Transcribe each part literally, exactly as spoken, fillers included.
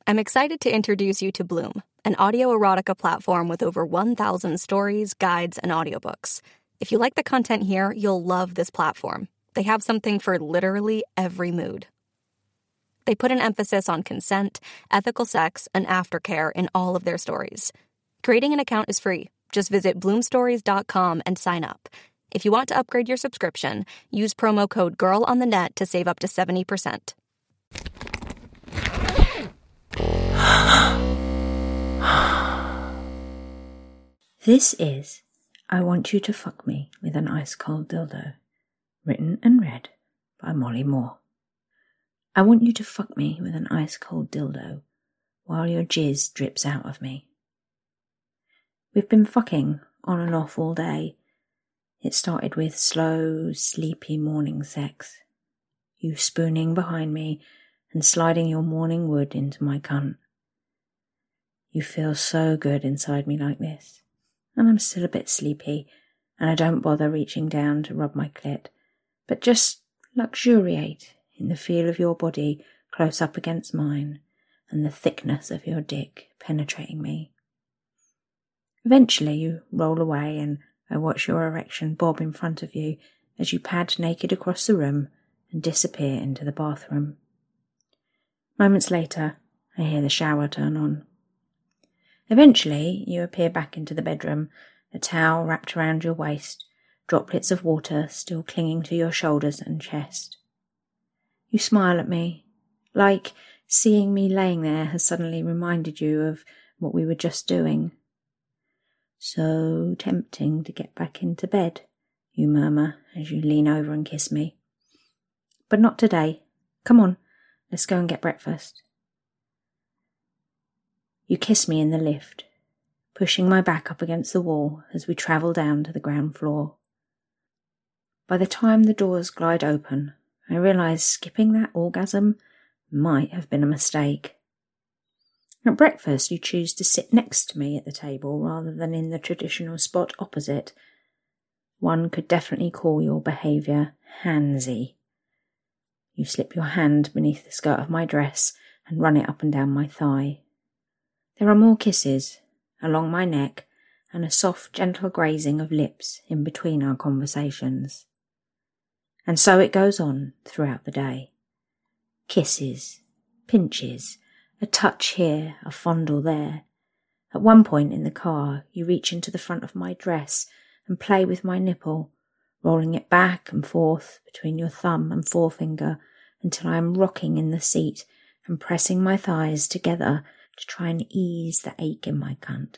I'm excited to introduce you to Bloom, an audio erotica platform with over one thousand stories, guides, and audiobooks. If you like the content here, you'll love this platform. They have something for literally every mood. They put an emphasis on consent, ethical sex, and aftercare in all of their stories. Creating an account is free. Just visit bloom stories dot com and sign up. If you want to upgrade your subscription, use promo code GIRLONTHENET to save up to seventy percent. This is I Want You to Fuck Me with an Ice Cold Dildo, written and read by Molly Moore. I want you to fuck me with an ice cold dildo while your jizz drips out of me. We've been fucking on and off all day. It started with slow, sleepy morning sex. You spooning behind me and sliding your morning wood into my cunt. You feel so good inside me like this, and I'm still a bit sleepy, and I don't bother reaching down to rub my clit, but just luxuriate in the feel of your body close up against mine and the thickness of your dick penetrating me. Eventually you roll away and I watch your erection bob in front of you as you pad naked across the room and disappear into the bathroom. Moments later, I hear the shower turn on. Eventually you appear back into the bedroom, a towel wrapped around your waist, droplets of water still clinging to your shoulders and chest. You smile at me, like seeing me laying there has suddenly reminded you of what we were just doing. So tempting to get back into bed, you murmur as you lean over and kiss me. But not today. Come on, let's go and get breakfast. You kiss me in the lift, pushing my back up against the wall as we travel down to the ground floor. By the time the doors glide open, I realise skipping that orgasm might have been a mistake. At breakfast, you choose to sit next to me at the table rather than in the traditional spot opposite. One could definitely call your behaviour handsy. You slip your hand beneath the skirt of my dress and run it up and down my thigh. There are more kisses along my neck and a soft, gentle grazing of lips in between our conversations. And so it goes on throughout the day. Kisses, pinches, a touch here, a fondle there. At one point in the car, you reach into the front of my dress and play with my nipple, rolling it back and forth between your thumb and forefinger until I am rocking in the seat and pressing my thighs together to try and ease the ache in my cunt.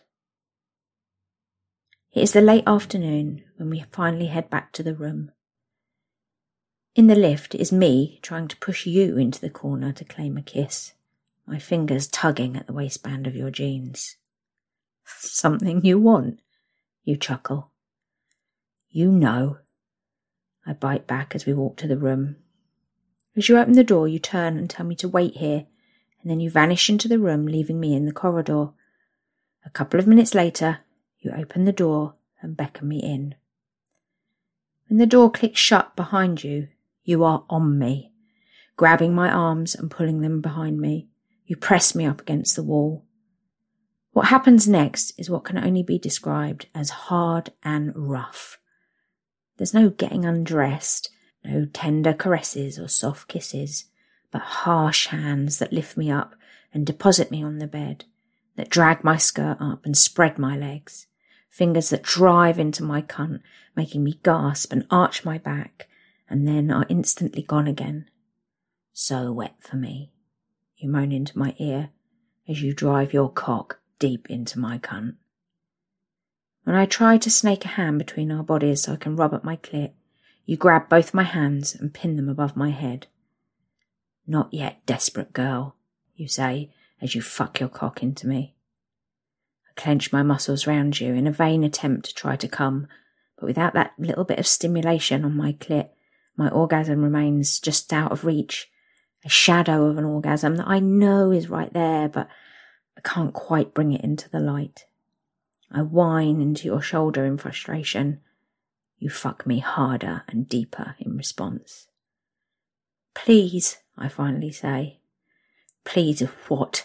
It is the late afternoon when we finally head back to the room. In the lift is me trying to push you into the corner to claim a kiss, my fingers tugging at the waistband of your jeans. Something you want, you chuckle. You know. I bite back as we walk to the room. As you open the door, you turn and tell me to wait here, and then you vanish into the room, leaving me in the corridor. A couple of minutes later, you open the door and beckon me in. When the door clicks shut behind you, you are on me, grabbing my arms and pulling them behind me. You press me up against the wall. What happens next is what can only be described as hard and rough. There's no getting undressed, no tender caresses or soft kisses, but harsh hands that lift me up and deposit me on the bed, that drag my skirt up and spread my legs, fingers that drive into my cunt, making me gasp and arch my back, and then are instantly gone again. So wet for me, you moan into my ear as you drive your cock deep into my cunt. When I try to snake a hand between our bodies so I can rub at my clit, you grab both my hands and pin them above my head. Not yet, desperate girl, you say as you fuck your cock into me. I clench my muscles round you in a vain attempt to try to come, but without that little bit of stimulation on my clit, my orgasm remains just out of reach, a shadow of an orgasm that I know is right there, but I can't quite bring it into the light. I whine into your shoulder in frustration. You fuck me harder and deeper in response. Please, I finally say. Please what?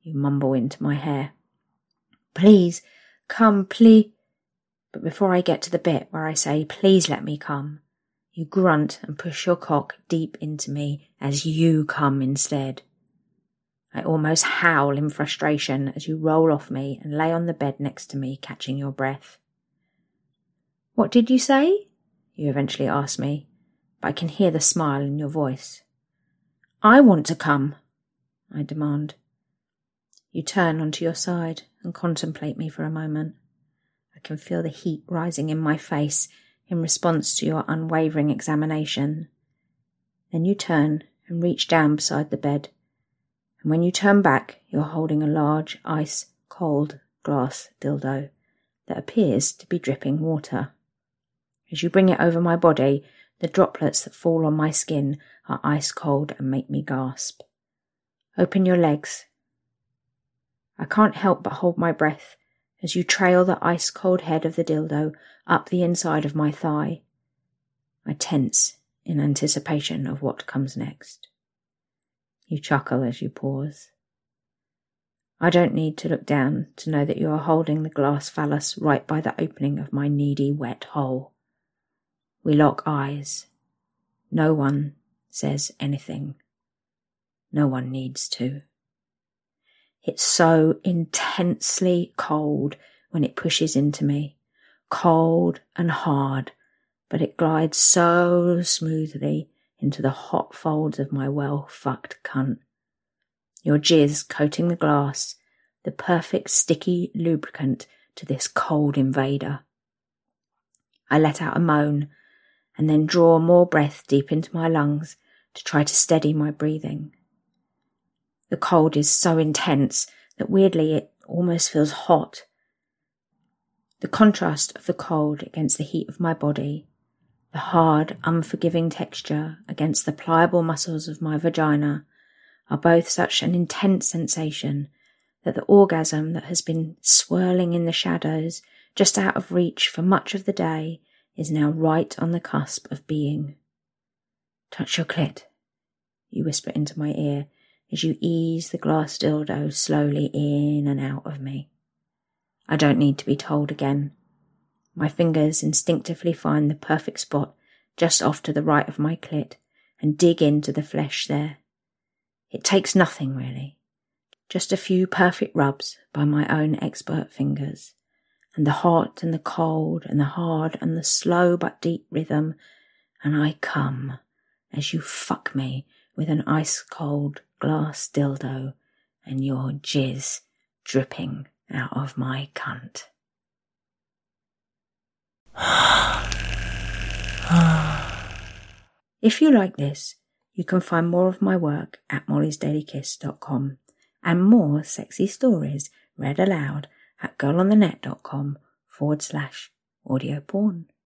You mumble into my hair. Please, come, please. But before I get to the bit where I say, please let me come, you grunt and push your cock deep into me as you come instead. I almost howl in frustration as you roll off me and lay on the bed next to me, catching your breath. What did you say? You eventually ask me, but I can hear the smile in your voice. I want to come, I demand. You turn onto your side and contemplate me for a moment. I can feel the heat rising in my face in response to your unwavering examination. Then you turn and reach down beside the bed, and when you turn back, you're holding a large, ice-cold glass dildo that appears to be dripping water. As you bring it over my body, the droplets that fall on my skin are ice-cold and make me gasp. Open your legs. I can't help but hold my breath as you trail the ice-cold head of the dildo up the inside of my thigh. I tense in anticipation of what comes next. You chuckle as you pause. I don't need to look down to know that you are holding the glass phallus right by the opening of my needy, wet hole. We lock eyes. No one says anything. No one needs to. It's so intensely cold when it pushes into me. Cold and hard, but it glides so smoothly into the hot folds of my well-fucked cunt. Your jizz coating the glass, the perfect sticky lubricant to this cold invader. I let out a moan and then draw more breath deep into my lungs to try to steady my breathing. The cold is so intense that weirdly it almost feels hot. The contrast of the cold against the heat of my body, the hard, unforgiving texture against the pliable muscles of my vagina, are both such an intense sensation that the orgasm that has been swirling in the shadows, just out of reach for much of the day, is now right on the cusp of being. Touch your clit, you whisper into my ear as you ease the glass dildo slowly in and out of me. I don't need to be told again. My fingers instinctively find the perfect spot just off to the right of my clit and dig into the flesh there. It takes nothing really, just a few perfect rubs by my own expert fingers, and the hot and the cold and the hard and the slow but deep rhythm, and I come as you fuck me with an ice-cold glass dildo and your jizz dripping out of my cunt. If you like this, you can find more of my work at mollys daily kiss dot com and more sexy stories read aloud at girlonthenet dot com forward slash audio porn.